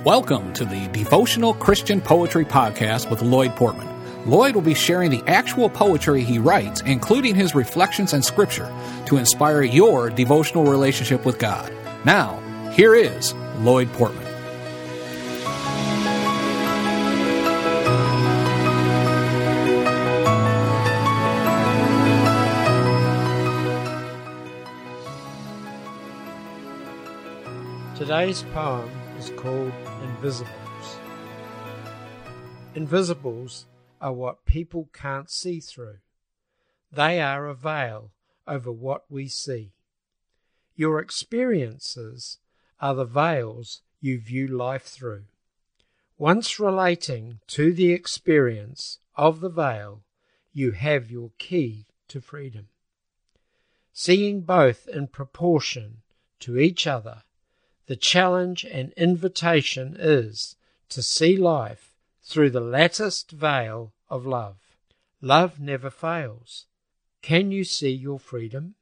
Welcome to the Devotional Christian Poetry Podcast with Lloyd Portman. Lloyd will be sharing the actual poetry he writes, including his reflections and scripture, to inspire your devotional relationship with God. Now, here is Lloyd Portman. Today's poem is called Invisibles. Invisibles are what people can't see through. They are a veil over what we see. Your experiences are the veils you view life through. Once relating to the experience of the veil, you have your key to freedom. Seeing both in proportion to each other, the challenge and invitation is to see life through the latticed veil of love. Love never fails. Can you see your freedom?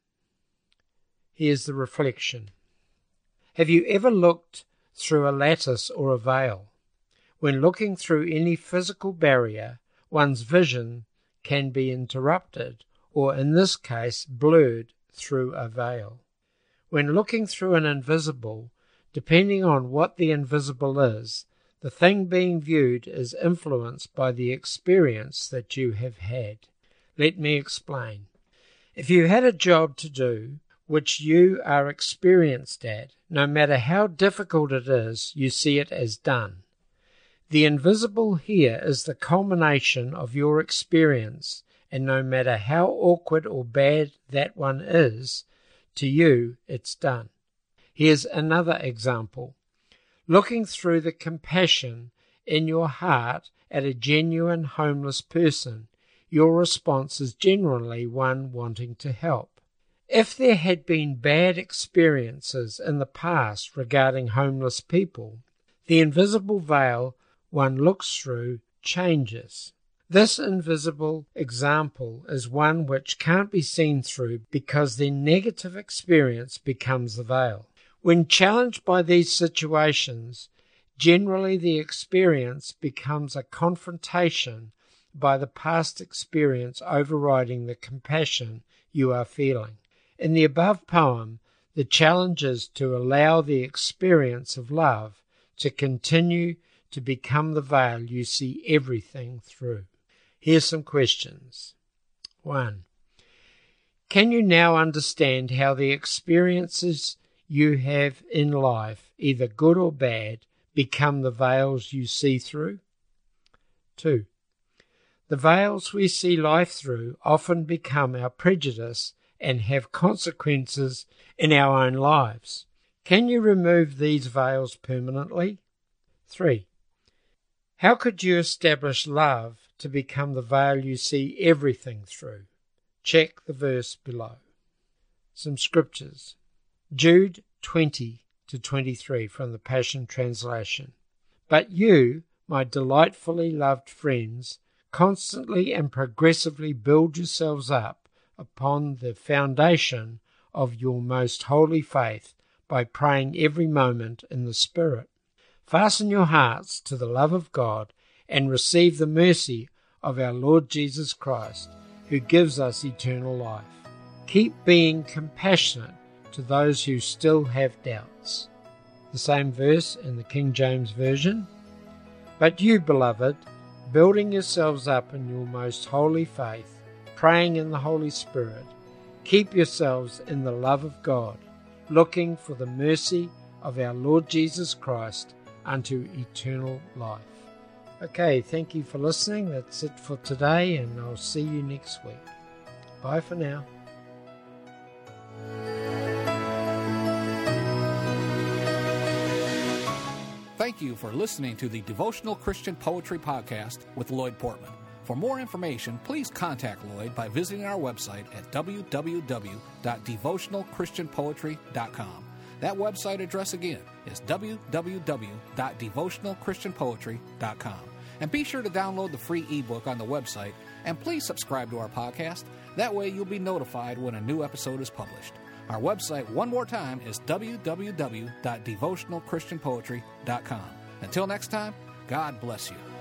Here's the reflection. Have you ever looked through a lattice or a veil? When looking through any physical barrier, one's vision can be interrupted, or in this case, blurred through a veil. When looking through an invisible, depending on what the invisible is, the thing being viewed is influenced by the experience that you have had. Let me explain. If you had a job to do which you are experienced at, no matter how difficult it is, you see it as done. The invisible here is the culmination of your experience, and no matter how awkward or bad that one is, to you it's done. Here's another example. Looking through the compassion in your heart at a genuine homeless person, your response is generally one wanting to help. If there had been bad experiences in the past regarding homeless people, the invisible veil one looks through changes. This invisible example is one which can't be seen through because the negative experience becomes the veil. When challenged by these situations, generally the experience becomes a confrontation by the past experience overriding the compassion you are feeling. In the above poem, the challenge is to allow the experience of love to continue to become the veil you see everything through. Here's some questions. 1. Can you now understand how the experiences you have in life, either good or bad, become the veils you see through? 2. The veils we see life through often become our prejudice and have consequences in our own lives. Can you remove these veils permanently? 3. How could you establish love to become the veil you see everything through? Check the verse below. Some scriptures. Jude 20-23 from the Passion Translation. But you, my delightfully loved friends, constantly and progressively build yourselves up upon the foundation of your most holy faith by praying every moment in the Spirit. Fasten your hearts to the love of God and receive the mercy of our Lord Jesus Christ, who gives us eternal life. Keep being compassionate to those who still have doubts. The same verse in the King James Version. But you, beloved, building yourselves up in your most holy faith, praying in the Holy Spirit, keep yourselves in the love of God, looking for the mercy of our Lord Jesus Christ unto eternal life. Okay, thank you for listening. That's it for today, and I'll see you next week. Bye for now. Thank you for listening to the Devotional Christian Poetry Podcast with Lloyd Portman. For more information, please contact Lloyd by visiting our website at www.devotionalchristianpoetry.com. That website address again is www.devotionalchristianpoetry.com. And be sure to download the free ebook on the website, and please subscribe to our podcast. That way you'll be notified when a new episode is published. Our website, one more time, is www.devotionalchristianpoetry.com. Until next time, God bless you.